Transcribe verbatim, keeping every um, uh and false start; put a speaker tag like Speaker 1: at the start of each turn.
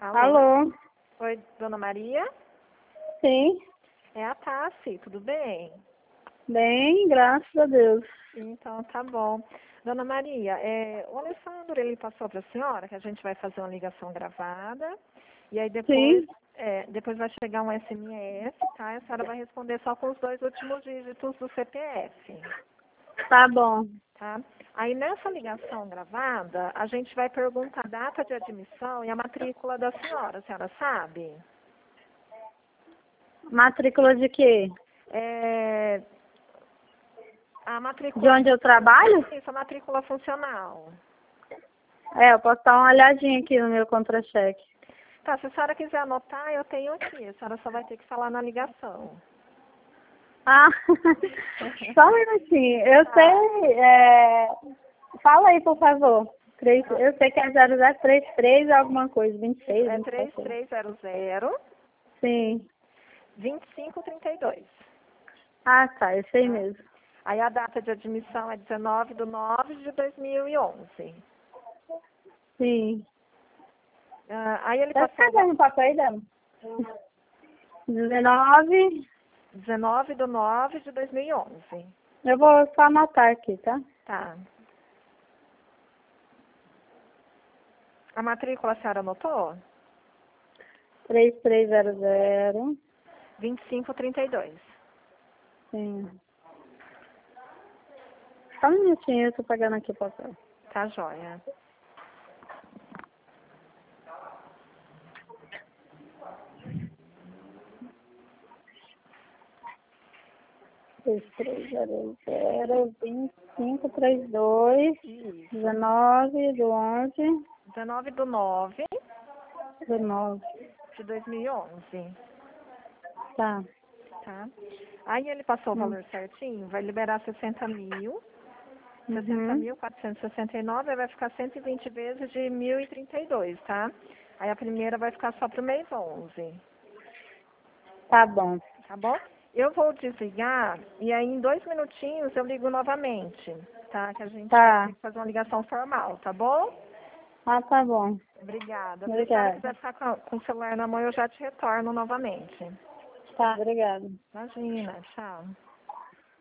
Speaker 1: Alô?
Speaker 2: Alô?
Speaker 1: Oi, Dona Maria?
Speaker 2: Sim,
Speaker 1: É a Tassi, tudo bem?
Speaker 2: bem, graças a Deus.
Speaker 1: Então, tá bom. Dona Maria, é, o Alessandro, ele passou para a senhora que a gente vai fazer uma ligação gravada e aí depois,
Speaker 2: Sim,
Speaker 1: é, depois vai chegar um S M S, tá? A senhora vai responder só com os dois últimos dígitos do C P F,
Speaker 2: tá bom.
Speaker 1: tá? Aí nessa ligação gravada, a gente vai perguntar a data de admissão e a matrícula da senhora, a senhora sabe?
Speaker 2: Matrícula de quê?
Speaker 1: É, a
Speaker 2: De
Speaker 1: matrícula,
Speaker 2: onde eu trabalho?
Speaker 1: isso, a matrícula funcional.
Speaker 2: É, eu posso dar uma olhadinha aqui no meu contra-cheque.
Speaker 1: Tá, se a senhora quiser anotar, eu tenho aqui. A senhora só vai ter que falar na ligação.
Speaker 2: Ah, só um minutinho. Eu
Speaker 1: Tá.
Speaker 2: sei, é... Fala aí, por favor. Três- Eu sei que é zero zero três três alguma coisa, vinte e seis,
Speaker 1: É
Speaker 2: vinte e
Speaker 1: três
Speaker 2: sete.
Speaker 1: três zero zero,
Speaker 2: Sim.
Speaker 1: vinte e cinco trinta e dois.
Speaker 2: Ah, tá, eu sei
Speaker 1: Tá?
Speaker 2: mesmo.
Speaker 1: Aí a data de admissão é dezenove de nove de dois mil e onze.
Speaker 2: Sim.
Speaker 1: Ah, aí ele
Speaker 2: Tá
Speaker 1: passou
Speaker 2: cadê no papel aí, Dama? dezenove.
Speaker 1: dezenove de nove de dois mil e onze.
Speaker 2: Eu vou só anotar aqui, tá?
Speaker 1: Tá. A matrícula a senhora anotou?
Speaker 2: três três zero zero.
Speaker 1: vinte e cinco trinta e dois.
Speaker 2: Sim. Só um minutinho, eu tô pagando aqui o papel.
Speaker 1: Tá joia.
Speaker 2: três três zero zero, vinte e cinco trinta e dois,
Speaker 1: Isso.
Speaker 2: dezenove do onze,
Speaker 1: dezenove de nove
Speaker 2: do nove.
Speaker 1: de dois mil e onze.
Speaker 2: Tá.
Speaker 1: Tá? Aí ele passou o
Speaker 2: Hum.
Speaker 1: valor certinho, vai liberar sessenta mil, sessenta
Speaker 2: Uhum.
Speaker 1: mil quatrocentos e sessenta e nove, aí vai ficar cento e vinte vezes de mil e trinta e dois, tá? Aí a primeira vai ficar só pro mês onze,
Speaker 2: Tá bom.
Speaker 1: tá bom? Eu vou desligar e aí em dois minutinhos eu ligo novamente, tá? Que a gente vai
Speaker 2: Tá.
Speaker 1: ter que fazer uma ligação formal, tá bom?
Speaker 2: Ah, tá bom.
Speaker 1: Obrigada. Se a senhora
Speaker 2: Obrigada.
Speaker 1: quiser ficar com com o celular na mão, eu já te retorno novamente.
Speaker 2: Tá, obrigada.
Speaker 1: Imagina, tchau.